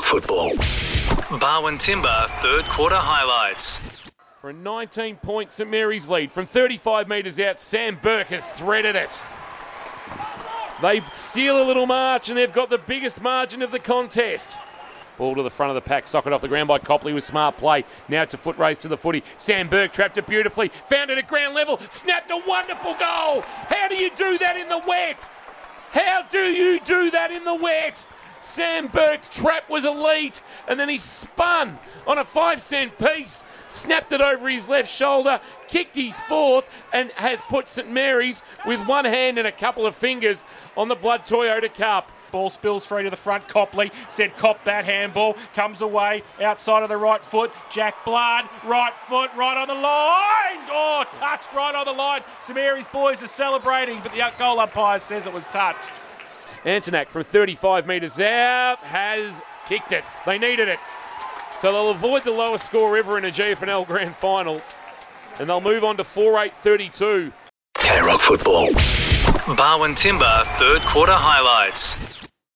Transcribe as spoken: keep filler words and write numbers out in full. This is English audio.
Football. Barwon Timber third quarter highlights. For a nineteen-point St Mary's lead. From thirty-five metres out, Sam Burke has threaded it. They steal a little march and they've got the biggest margin of the contest. Ball to the front of the pack, socket off the ground by Copley with smart play. Now it's a foot race to the footy. Sam Burke trapped it beautifully, found it at ground level, snapped a wonderful goal. How do you do that in the wet? How do you do that in the wet? Sam Burke's trap was elite, and then he spun on a five cent piece, snapped it over his left shoulder, kicked his fourth, and has put St Mary's with one hand and a couple of fingers on the Blood Toyota Cup. Ball spills through to the front. Copley said cop that handball. Comes away outside of the right foot. Jack Blood, right foot, right on the line. Oh, touched right on the line. St Mary's boys are celebrating, but the goal umpire says it was touched. Antonak from thirty-five metres out has kicked it. They needed it. So they'll avoid the lowest score ever in a G F N L Grand Final. And they'll move on to four eight thirty-two. K-Rock Football. Barwon Timber third quarter highlights.